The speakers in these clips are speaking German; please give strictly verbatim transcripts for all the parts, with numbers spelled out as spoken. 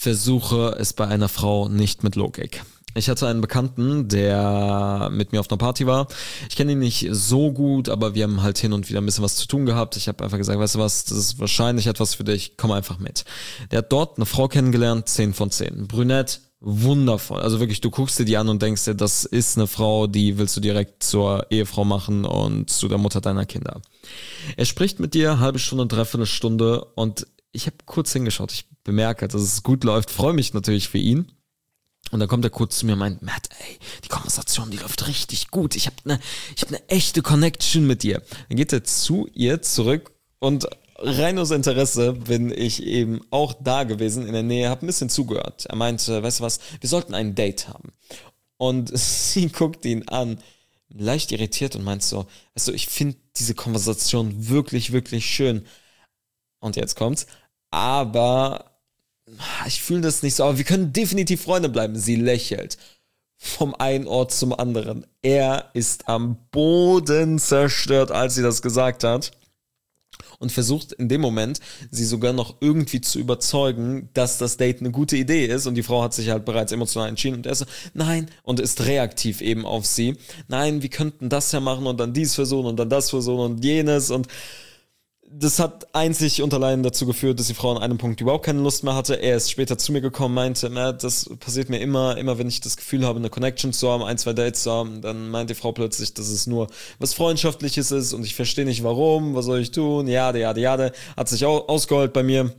versuche es bei einer Frau nicht mit Logik. Ich hatte einen Bekannten, der mit mir auf einer Party war. Ich kenne ihn nicht so gut, aber wir haben halt hin und wieder ein bisschen was zu tun gehabt. Ich habe einfach gesagt, weißt du was, das ist wahrscheinlich etwas für dich, komm einfach mit. Der hat dort eine Frau kennengelernt, zehn von zehn. Brünett, wundervoll. Also wirklich, du guckst dir die an und denkst dir, das ist eine Frau, die willst du direkt zur Ehefrau machen und zu der Mutter deiner Kinder. Er spricht mit dir, halbe Stunde, dreiviertel Stunde und ich habe kurz hingeschaut. Ich bemerke, dass es gut läuft, freue mich natürlich für ihn. Und dann kommt er kurz zu mir und meint, Matt, ey, die Konversation, die läuft richtig gut. Ich habe eine ich hab ne echte Connection mit dir. Dann geht er zu ihr zurück und rein aus Interesse bin ich eben auch da gewesen in der Nähe, habe ein bisschen zugehört. Er meinte, weißt du was, wir sollten ein Date haben. Und sie guckt ihn an, leicht irritiert und meint so, weißt du, ich finde diese Konversation wirklich, wirklich schön. Und jetzt kommt's. Aber ich fühle das nicht so, aber wir können definitiv Freunde bleiben. Sie lächelt vom einen Ort zum anderen. Er ist am Boden zerstört, als sie das gesagt hat. Und versucht in dem Moment, sie sogar noch irgendwie zu überzeugen, dass das Date eine gute Idee ist. Und die Frau hat sich halt bereits emotional entschieden. Und er so, nein, und ist reaktiv eben auf sie. Nein, wir könnten das ja machen und dann dies versuchen und dann das versuchen und jenes. Und das hat einzig und allein dazu geführt, dass die Frau an einem Punkt überhaupt keine Lust mehr hatte. Er ist später zu mir gekommen, meinte, das passiert mir immer, immer wenn ich das Gefühl habe, eine Connection zu haben, ein, zwei Dates zu haben, dann meint die Frau plötzlich, dass es nur was Freundschaftliches ist und ich verstehe nicht warum, was soll ich tun, jade, jade, jade, hat sich auch ausgeheult bei mir.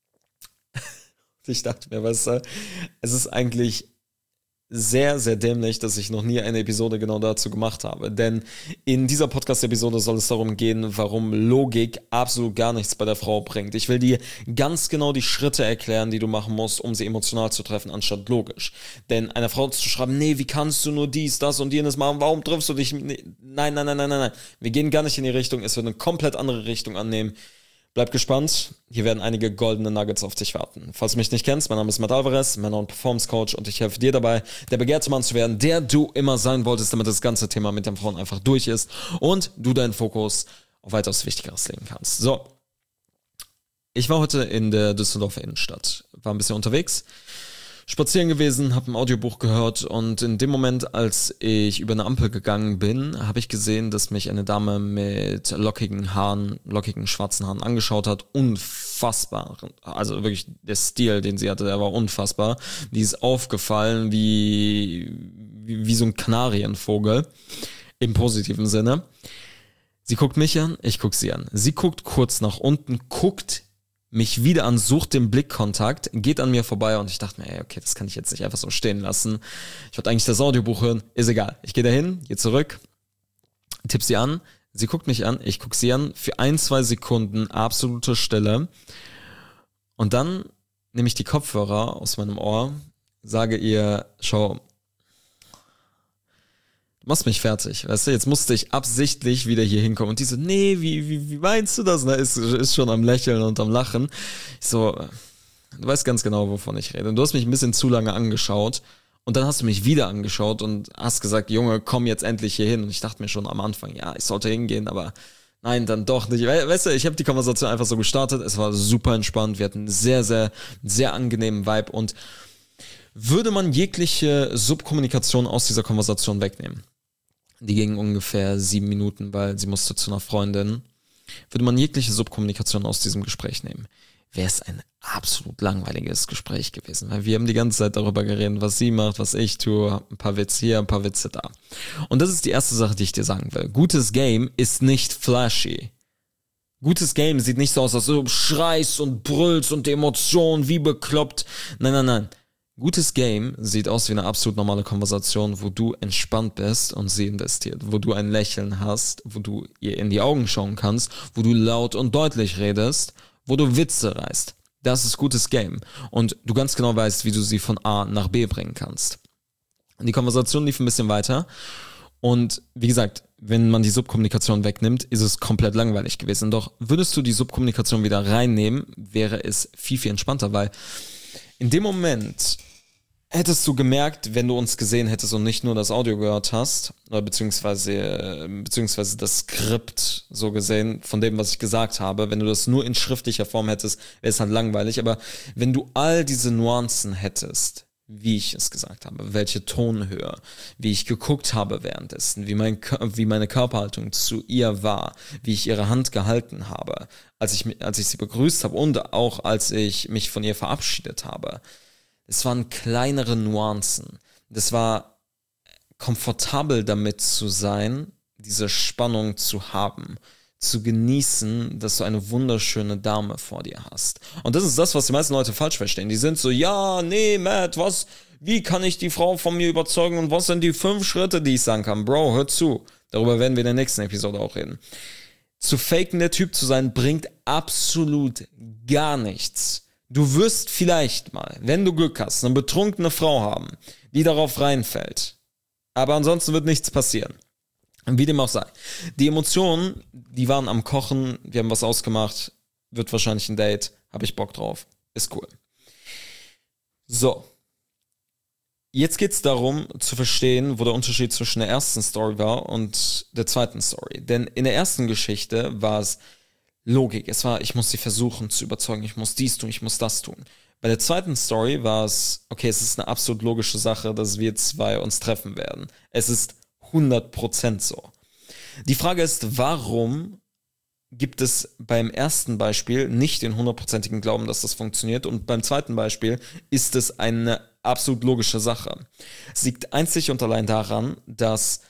Ich dachte mir, weißt du, es ist eigentlich sehr, sehr dämlich, dass ich noch nie eine Episode genau dazu gemacht habe. Denn in dieser Podcast-Episode soll es darum gehen, warum Logik absolut gar nichts bei der Frau bringt. Ich will dir ganz genau die Schritte erklären, die du machen musst, um sie emotional zu treffen, anstatt logisch. Denn einer Frau zu schreiben, nee, wie kannst du nur dies, das und jenes machen, warum triffst du dich? Nein, nein, nein, nein, nein, nein. Wir gehen gar nicht in die Richtung, es wird eine komplett andere Richtung annehmen. Bleib gespannt, hier werden einige goldene Nuggets auf dich warten. Falls du mich nicht kennst, mein Name ist Matt Alvarez, Männer- und Performance Coach und ich helfe dir dabei, der begehrte Mann zu werden, der du immer sein wolltest, damit das ganze Thema mit den Frauen einfach durch ist und du deinen Fokus auf weitaus Wichtigeres legen kannst. So, ich war heute in der Düsseldorfer Innenstadt, war ein bisschen unterwegs, spazieren gewesen, habe ein Audiobuch gehört und in dem Moment, als ich über eine Ampel gegangen bin, habe ich gesehen, dass mich eine Dame mit lockigen Haaren, lockigen schwarzen Haaren angeschaut hat. Unfassbar. Also wirklich der Stil, den sie hatte, der war unfassbar. Die ist aufgefallen wie, wie, wie so ein Kanarienvogel. Im positiven Sinne. Sie guckt mich an, ich guck sie an. Sie guckt kurz nach unten, guckt mich wieder an, sucht den Blickkontakt, geht an mir vorbei und ich dachte mir, ey, okay, das kann ich jetzt nicht einfach so stehen lassen. Ich wollte eigentlich das Audiobuch hören, ist egal. Ich gehe dahin, gehe zurück, tipp sie an, sie guckt mich an, ich guck sie an, für ein, zwei Sekunden absolute Stille und dann nehme ich die Kopfhörer aus meinem Ohr, sage ihr, schau, du machst mich fertig, weißt du, jetzt musste ich absichtlich wieder hier hinkommen. Und die so, nee, wie, wie, wie meinst du das? Na, ist, ist schon am Lächeln und am Lachen. Ich so, du weißt ganz genau, wovon ich rede. Und du hast mich ein bisschen zu lange angeschaut. Und dann hast du mich wieder angeschaut und hast gesagt, Junge, komm jetzt endlich hier hin. Und ich dachte mir schon am Anfang, ja, ich sollte hingehen, aber nein, dann doch nicht. Weißt du, ich habe die Konversation einfach so gestartet. Es war super entspannt. Wir hatten einen sehr, sehr, sehr angenehmen Vibe. Und würde man jegliche Subkommunikation aus dieser Konversation wegnehmen, die ging ungefähr sieben Minuten, weil sie musste zu einer Freundin, würde man jegliche Subkommunikation aus diesem Gespräch nehmen, wäre es ein absolut langweiliges Gespräch gewesen, weil wir haben die ganze Zeit darüber geredet, was sie macht, was ich tue, ein paar Witze hier, ein paar Witze da. Und das ist die erste Sache, die ich dir sagen will. Gutes Game ist nicht flashy. Gutes Game sieht nicht so aus, als du schreist und brüllst und die Emotionen wie bekloppt. Nein, nein, nein. Gutes Game sieht aus wie eine absolut normale Konversation, wo du entspannt bist und sie investiert, wo du ein Lächeln hast, wo du ihr in die Augen schauen kannst, wo du laut und deutlich redest, wo du Witze reißt. Das ist gutes Game. Und du ganz genau weißt, wie du sie von A nach B bringen kannst. Die Konversation lief ein bisschen weiter und wie gesagt, wenn man die Subkommunikation wegnimmt, ist es komplett langweilig gewesen. Doch würdest du die Subkommunikation wieder reinnehmen, wäre es viel, viel entspannter, weil in dem Moment, hättest du gemerkt, wenn du uns gesehen hättest und nicht nur das Audio gehört hast, oder beziehungsweise, beziehungsweise das Skript so gesehen von dem, was ich gesagt habe, wenn du das nur in schriftlicher Form hättest, wäre es halt langweilig, aber wenn du all diese Nuancen hättest, wie ich es gesagt habe, welche Tonhöhe, wie ich geguckt habe währenddessen, wie, mein, wie meine Körperhaltung zu ihr war, wie ich ihre Hand gehalten habe, als ich, als ich sie begrüßt habe und auch als ich mich von ihr verabschiedet habe. Es waren kleinere Nuancen. Das war komfortabel damit zu sein, diese Spannung zu haben, zu genießen, dass du eine wunderschöne Dame vor dir hast. Und das ist das, was die meisten Leute falsch verstehen. Die sind so, ja, nee, Matt, was, wie kann ich die Frau von mir überzeugen und was sind die fünf Schritte, die ich sagen kann? Bro, hör zu. Darüber werden wir in der nächsten Episode auch reden. Zu faken, der Typ zu sein, bringt absolut gar nichts. Du wirst vielleicht mal, wenn du Glück hast, eine betrunkene Frau haben, die darauf reinfällt. Aber ansonsten wird nichts passieren. Wie dem auch sei. Die Emotionen, die waren am Kochen, wir haben was ausgemacht, wird wahrscheinlich ein Date, habe ich Bock drauf, ist cool. So. Jetzt geht's darum, zu verstehen, wo der Unterschied zwischen der ersten Story war und der zweiten Story. Denn in der ersten Geschichte war es Logik. Es war, ich muss sie versuchen zu überzeugen, ich muss dies tun, ich muss das tun. Bei der zweiten Story war es, okay, es ist eine absolut logische Sache, dass wir zwei uns treffen werden. Es ist hundert Prozent so. Die Frage ist, warum gibt es beim ersten Beispiel nicht den hundertprozentigen Glauben, dass das funktioniert und beim zweiten Beispiel ist es eine absolut logische Sache. Es liegt einzig und allein daran, dass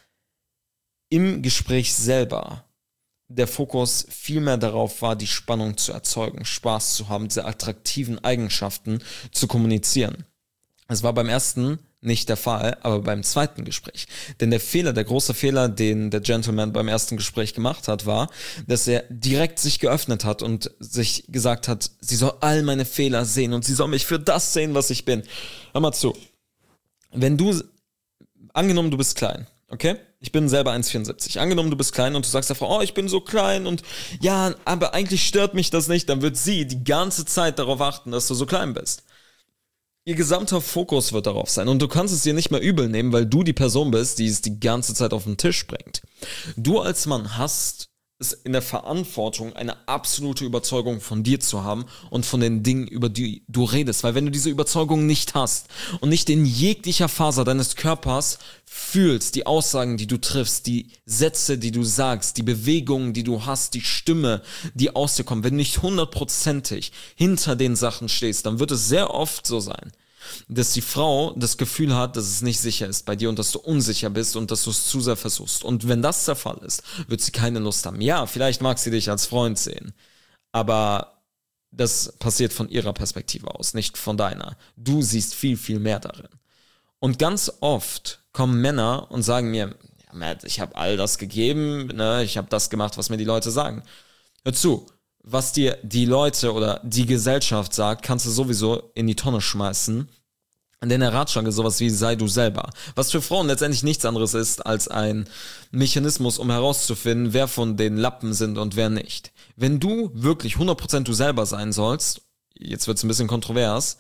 im Gespräch selber der Fokus viel mehr darauf war, die Spannung zu erzeugen, Spaß zu haben, diese attraktiven Eigenschaften zu kommunizieren. Es war beim ersten nicht der Fall, aber beim zweiten Gespräch. Denn der Fehler, der große Fehler, den der Gentleman beim ersten Gespräch gemacht hat, war, dass er direkt sich geöffnet hat und sich gesagt hat, sie soll all meine Fehler sehen und sie soll mich für das sehen, was ich bin. Hör mal zu. Wenn du, angenommen du bist klein, okay? Ich bin selber eins Komma vierundsiebzig. Angenommen, du bist klein und du sagst der Frau, oh, ich bin so klein und ja, aber eigentlich stört mich das nicht, dann wird sie die ganze Zeit darauf achten, dass du so klein bist. Ihr gesamter Fokus wird darauf sein und du kannst es dir nicht mehr übel nehmen, weil du die Person bist, die es die ganze Zeit auf den Tisch bringt. Du als Mann hast es in der Verantwortung, eine absolute Überzeugung von dir zu haben und von den Dingen, über die du redest. Weil wenn du diese Überzeugung nicht hast und nicht in jeglicher Faser deines Körpers fühlst, die Aussagen, die du triffst, die Sätze, die du sagst, die Bewegungen, die du hast, die Stimme, die aus dir kommt, wenn du nicht hundertprozentig hinter den Sachen stehst, dann wird es sehr oft so sein, dass die Frau das Gefühl hat, dass es nicht sicher ist bei dir und dass du unsicher bist und dass du es zu sehr versuchst. Und wenn das der Fall ist, wird sie keine Lust haben. Ja, vielleicht mag sie dich als Freund sehen, aber das passiert von ihrer Perspektive aus, nicht von deiner. Du siehst viel, viel mehr darin. Und ganz oft kommen Männer und sagen mir, ja, Matt, ich habe all das gegeben, ne, ich habe das gemacht, was mir die Leute sagen. Hör zu, was dir die Leute oder die Gesellschaft sagt, kannst du sowieso in die Tonne schmeißen. Denn der Ratschlag ist sowas wie, sei du selber. Was für Frauen letztendlich nichts anderes ist als ein Mechanismus, um herauszufinden, wer von den Lappen sind und wer nicht. Wenn du wirklich hundert Prozent du selber sein sollst, jetzt wird es ein bisschen kontrovers,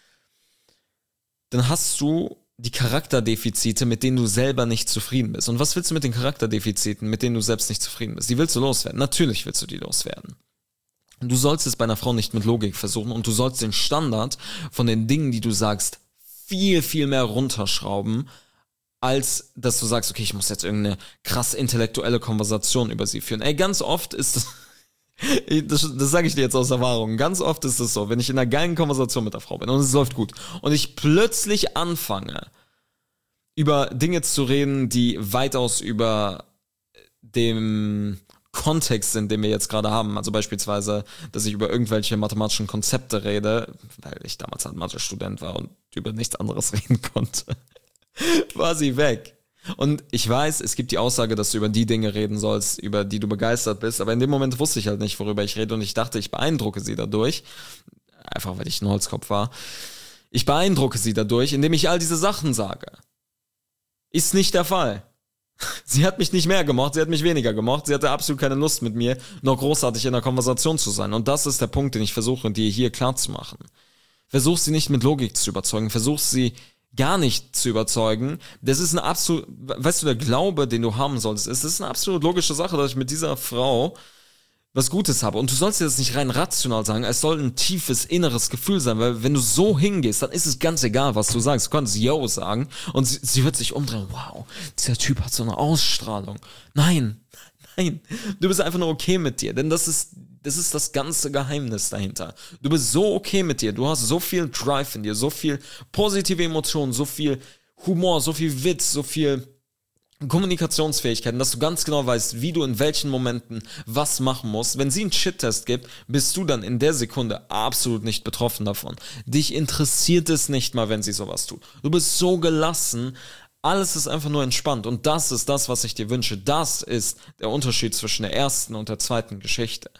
dann hast du die Charakterdefizite, mit denen du selber nicht zufrieden bist. Und was willst du mit den Charakterdefiziten, mit denen du selbst nicht zufrieden bist? Die willst du loswerden. Natürlich willst du die loswerden. Du sollst es bei einer Frau nicht mit Logik versuchen und du sollst den Standard von den Dingen, die du sagst, viel, viel mehr runterschrauben, als dass du sagst, okay, ich muss jetzt irgendeine krass intellektuelle Konversation über sie führen. Ey, ganz oft ist das, das, das sage ich dir jetzt aus Erfahrung, ganz oft ist es so, wenn ich in einer geilen Konversation mit der Frau bin und es läuft gut und ich plötzlich anfange, über Dinge zu reden, die weitaus über dem Kontext sind, den wir jetzt gerade haben, also beispielsweise, dass ich über irgendwelche mathematischen Konzepte rede, weil ich damals ein Mathe-Student war und über nichts anderes reden konnte, war sie weg. Und ich weiß, es gibt die Aussage, dass du über die Dinge reden sollst, über die du begeistert bist, aber in dem Moment wusste ich halt nicht, worüber ich rede und ich dachte, ich beeindrucke sie dadurch, einfach weil ich ein Holzkopf war, ich beeindrucke sie dadurch, indem ich all diese Sachen sage. Ist nicht der Fall. Sie hat mich nicht mehr gemocht, sie hat mich weniger gemocht, sie hatte absolut keine Lust mit mir, noch großartig in der Konversation zu sein. Und das ist der Punkt, den ich versuche, dir hier klar zu machen. Versuch sie nicht mit Logik zu überzeugen, versuch sie gar nicht zu überzeugen. Das ist eine absolut, weißt du, der Glaube, den du haben solltest, ist, das ist eine absolut logische Sache, dass ich mit dieser Frau was Gutes habe. Und du sollst dir das nicht rein rational sagen, es soll ein tiefes, inneres Gefühl sein, weil wenn du so hingehst, dann ist es ganz egal, was du sagst. Du kannst Yo sagen und sie, sie wird sich umdrehen. Wow, dieser Typ hat so eine Ausstrahlung. Nein, nein, du bist einfach nur okay mit dir, denn das ist Das ist das ganze Geheimnis dahinter. Du bist so okay mit dir, du hast so viel Drive in dir, so viel positive Emotionen, so viel Humor, so viel Witz, so viel Kommunikationsfähigkeiten, dass du ganz genau weißt, wie du in welchen Momenten was machen musst. Wenn sie einen Shit-Test gibt, bist du dann in der Sekunde absolut nicht betroffen davon. Dich interessiert es nicht mal, wenn sie sowas tut. Du bist so gelassen, alles ist einfach nur entspannt und das ist das, was ich dir wünsche. Das ist der Unterschied zwischen der ersten und der zweiten Geschichte.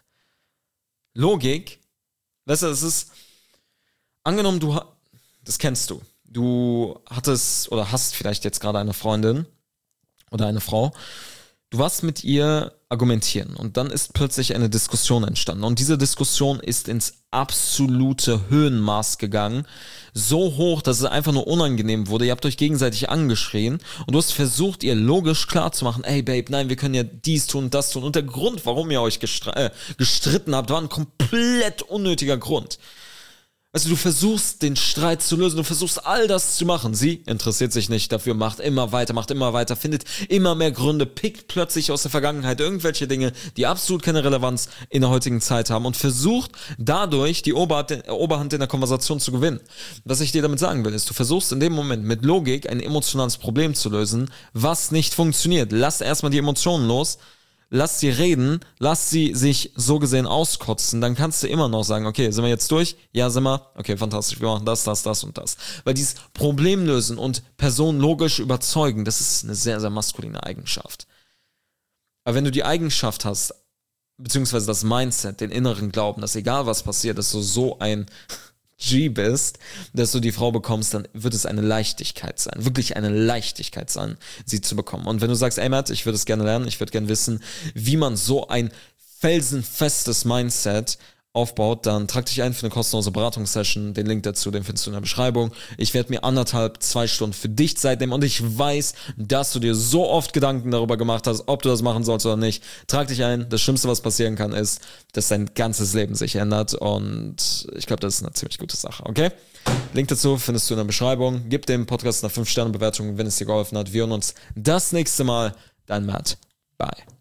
Logik, weißt du, es ist, angenommen, du, das kennst du, du hattest oder hast vielleicht jetzt gerade eine Freundin oder eine Frau, du warst mit ihr argumentieren und dann ist plötzlich eine Diskussion entstanden und diese Diskussion ist ins absolute Höhenmaß gegangen, so hoch, dass es einfach nur unangenehm wurde, ihr habt euch gegenseitig angeschrien und du hast versucht, ihr logisch klarzumachen, ey Babe, nein, wir können ja dies tun und das tun und der Grund, warum ihr euch gestre- äh, gestritten habt, war ein komplett unnötiger Grund. Also du versuchst den Streit zu lösen, du versuchst all das zu machen. Sie interessiert sich nicht dafür, macht immer weiter, macht immer weiter, findet immer mehr Gründe, pickt plötzlich aus der Vergangenheit irgendwelche Dinge, die absolut keine Relevanz in der heutigen Zeit haben und versucht dadurch die Oberhand in der Konversation zu gewinnen. Was ich dir damit sagen will, ist, du versuchst in dem Moment mit Logik ein emotionales Problem zu lösen, was nicht funktioniert. Lass erstmal die Emotionen los. Lass sie reden, lass sie sich so gesehen auskotzen, dann kannst du immer noch sagen, okay, sind wir jetzt durch? Ja, sind wir. Okay, fantastisch, wir machen das, das, das und das. Weil dieses Problem lösen und Personen logisch überzeugen, das ist eine sehr, sehr maskuline Eigenschaft. Aber wenn du die Eigenschaft hast, beziehungsweise das Mindset, den inneren Glauben, dass egal was passiert, dass du so ein G bist, dass du die Frau bekommst, dann wird es eine Leichtigkeit sein. Wirklich eine Leichtigkeit sein, sie zu bekommen. Und wenn du sagst, ey Matt, ich würde es gerne lernen, ich würde gerne wissen, wie man so ein felsenfestes Mindset aufbaut, dann trag dich ein für eine kostenlose Beratungssession. Den Link dazu, den findest du in der Beschreibung. Ich werde mir anderthalb, zwei Stunden für dich Zeit nehmen und ich weiß, dass du dir so oft Gedanken darüber gemacht hast, ob du das machen sollst oder nicht. Trag dich ein. Das Schlimmste, was passieren kann, ist, dass dein ganzes Leben sich ändert und ich glaube, das ist eine ziemlich gute Sache, okay? Link dazu findest du in der Beschreibung. Gib dem Podcast eine fünf Sterne Bewertung, wenn es dir geholfen hat. Wir hören uns das nächste Mal. Dein Matt. Bye.